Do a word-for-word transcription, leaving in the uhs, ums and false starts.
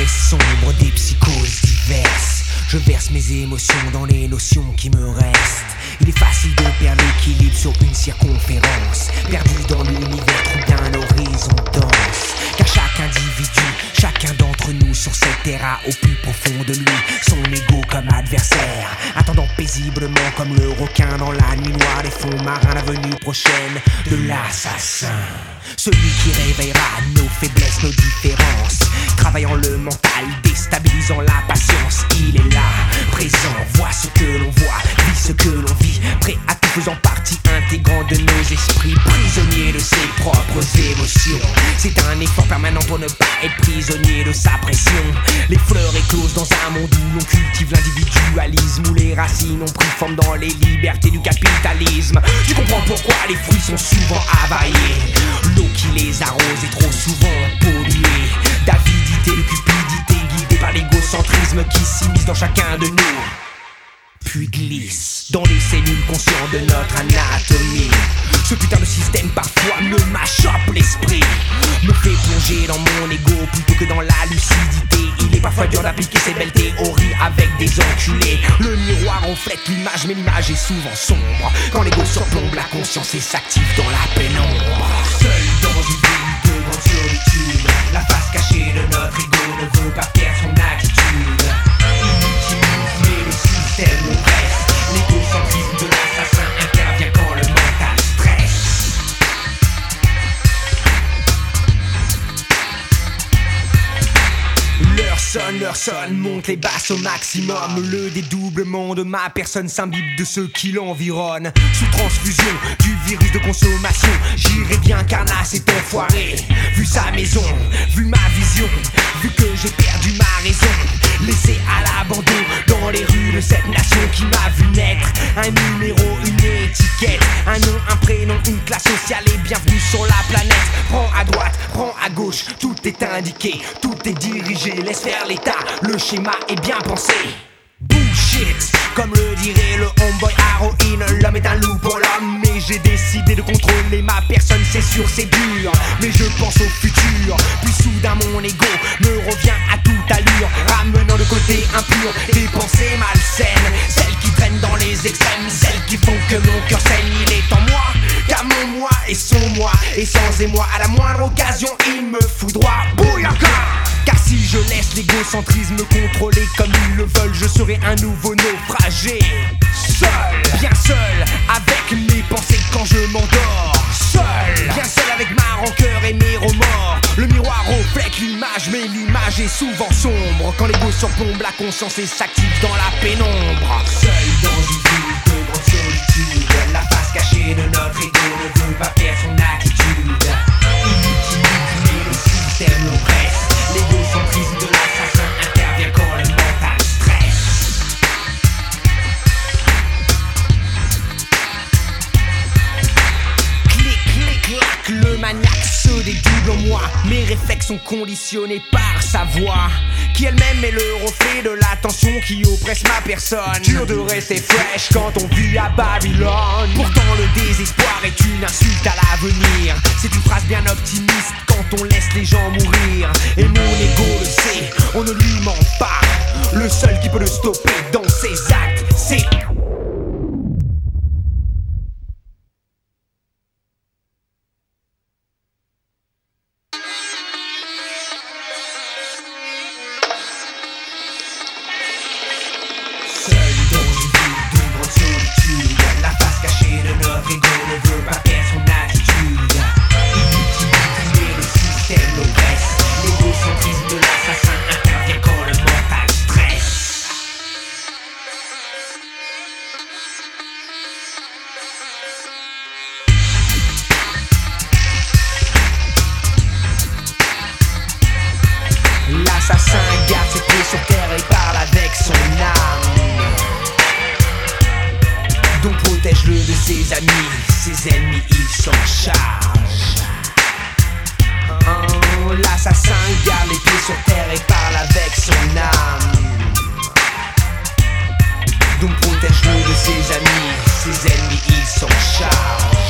détresse sombre, des psychoses diverses. Je verse mes émotions dans les notions qui me restent. Il est facile de perdre l'équilibre sur une circonférence, perdu dans l'univers, trou d'un horizon dense. Car chaque individu, chacun d'entre nous sur cette terre a au plus profond de lui son ego comme adversaire, attendant paisiblement comme le requin dans la nuit noire des fonds marins la venue prochaine de l'assassin. Celui qui réveillera nos faiblesses, nos différences, travaillant le mental, déstabilisant la patience. Il est là, présent, voit ce que l'on voit, vit ce que l'on vit, prêt à tout, faisant partie intégrante de nos esprits, prisonnier de ses propres émotions. C'est un effort permanent pour ne pas être prisonnier de sa pression. Les fleurs éclosent dans un monde où l'on cultive l'individualisme, où les racines ont pris forme dans les libertés du capitalisme. Tu comprends pourquoi les fruits sont souvent avariés, l'eau qui les arrose est trop souvent polluée, d'avidité, de cupidité, guidée par l'égocentrisme qui s'immisce dans chacun de nous, puis glisse dans les cellules conscientes de notre anatomie. Ce putain de système parfois me m'achoppe l'esprit, me fait plonger dans mon ego plutôt que dans la lucidité. Il est parfois dur d'appliquer ces belles théories avec des enculés. Le miroir reflète l'image, mais l'image est souvent sombre. Quand l'ego surplombe la conscience et s'active dans la pénombre. Seul dans une ville de grande solitude, la face cachée de notre ego ne veut pas perdre son attitude. Inutilisme mais le système nous presse. L'égocentrisme de l'assassin intervient quand le mental stresse. L'heure sonne, l'heure sonne, monte les basses au maximum. Le dédoublement de ma personne s'imbibe de ceux qui l'environnent. Sous transfusion du virus de consommation, j'irai bien carnasse et enfoiré. Vu sa maison, vu ma vision, vu que j'ai perdu ma raison, laissé à l'abandon dans les rues de cette nation qui m'a vu naître. Un numéro, une étiquette, un nom, un prénom, une classe sociale et bienvenue sur la planète. Prends à droite, prends à gauche, tout est indiqué, tout est dirigé, laisse faire l'état, le schéma est bien pensé. Bullshit, comme le dirait le homeboy Haroin, l'homme est un loup pour l'homme. Mais j'ai décidé de contrôler ma personne, c'est sûr c'est dur, mais je pense au futur. Puis soudain mon ego me revient à toute allure, ramenant de côté impur des pensées malsaines, celles qui traînent dans les extrêmes, celles qui font que mon cœur saigne. Il est en moi, car mon moi est son moi, et sans émoi à la moindre occasion il me foudroie. Bouillaka! Car si je laisse l'égocentrisme me contrôler comme ils le veulent, je serai un nouveau naufragé. Seul, bien seul, avec mes pensées quand je m'endors. Seul, bien seul avec ma rancœur et mes remords. Le miroir reflète l'image, mais l'image est souvent sombre. Quand l'ego surplombe la conscience et s'active dans la pénombre. Seul dans une ville de grande solitude, la face cachée de notre ego ne veut pas perdre son attitude. Inutilise mais le système l'oppresse. L'égocentrisme de l'assassin intervient quand le mental stresse. Clic, clic, clac, le maniaque se dédouble en moi. Mes réflexes sont conditionnés par sa voix, qui elle-même est le reflet de l'attention qui oppresse ma personne. Dur de rester fresh quand on vit à Babylone. Pourtant le désespoir est une insulte à l'avenir. C'est une phrase bien optimiste quand on laisse les gens mourir. Et mon ego le sait, on ne lui ment pas. Le seul qui peut le stopper dans ses actes, c'est... L'assassin garde ses pieds sur terre et parle avec son âme. Donc protège-le de ses amis, ses ennemis il s'en charge. Oh, l'assassin garde les pieds sur terre et parle avec son âme. Donc protège-le de ses amis, ses ennemis il s'en charge.